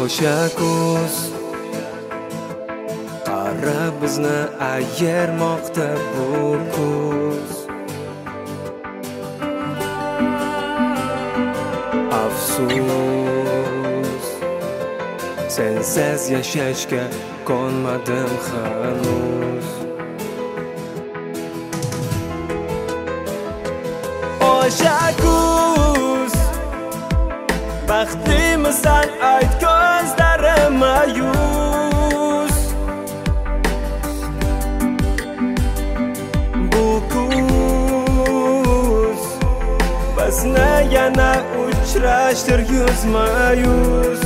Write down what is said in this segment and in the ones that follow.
o'sha ko'z qara bizni ayirmoqda bu ko'z. Afsus, sensiz yashashga ko'nmadim hanuz. O'sha ko'z baxtlimisan ayt ko'zlarim mayus. Bu ko'z bizni yana uchrashtir yuzma-yuz.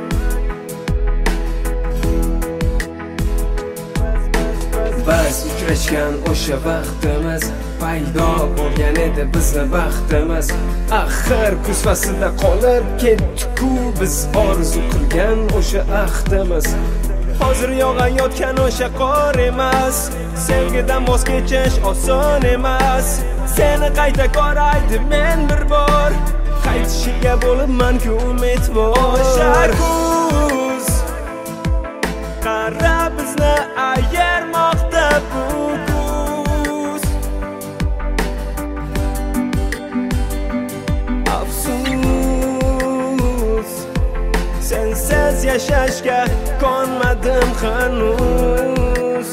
Biz uchrashgan o'sha vaqtimiz paydo bo'lgan edi bizni baxtimiz. Axir kuz faslida qolib ketdi-ku biz orzu qilgan o'sha ahdimiz. Hozir yog'ayotgan o'sha qor emas, sevgidan voz kechish oson emas. Seni qayta ko'raydim men bir bor, qaytishiga bo'libman-ku umidvor. O'sha kuz qara bizni ayirmoqda bu ko'z. Afsus, sensiz yashashga ko'nmadim hanuz.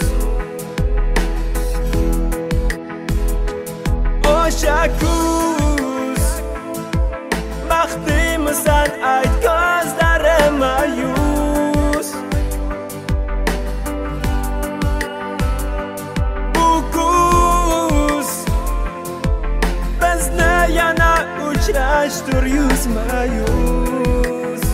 O'sha kuz baxtlimisan ayt ko'zlarim mayus. Bu kuz bizni yana uchrashtir yuzma-yuz.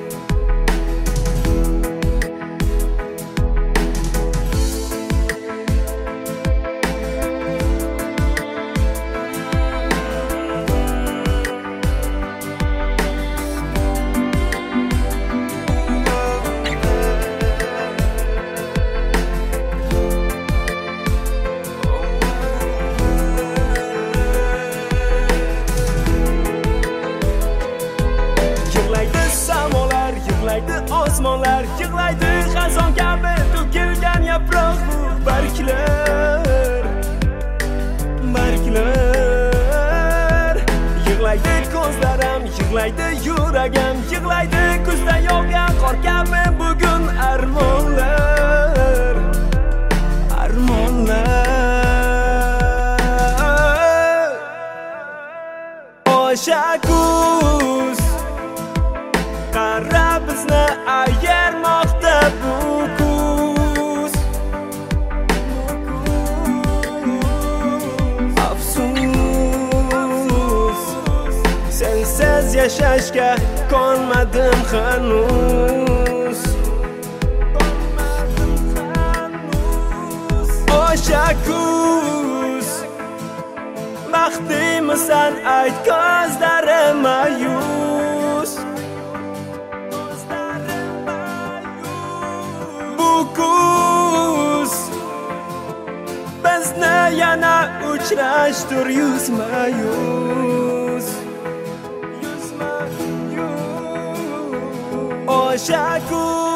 Yig'laydi samolar, yig'laydi osmonlar, yig'laydi xazon kabi to'kilgan yaproq bu barglar. Yig'laydi ko'zlarim, yig'laydi yuragim, yig'laydi kuzda yog'gan qor kabi bugun armonlar. O'sha kuz qara bizni ayirmoqda bu ko'z. Afsus, sensiz yashashga ko'nmadim hanuz. O'sha kuz baxtlimisan ayt ko'zlarim mayus. Bu kuz bizni yana uchrashtir yuzma-yuz. O'sha kuz